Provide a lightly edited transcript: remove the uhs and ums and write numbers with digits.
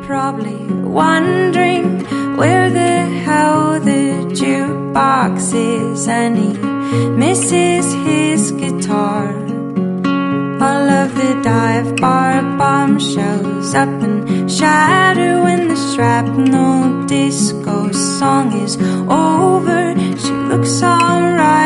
probably wondering where the hell the jukebox is, and he misses his guitar. All of the dive bar bombshells up and shatter when the shrapnel disco song is over. She looks alright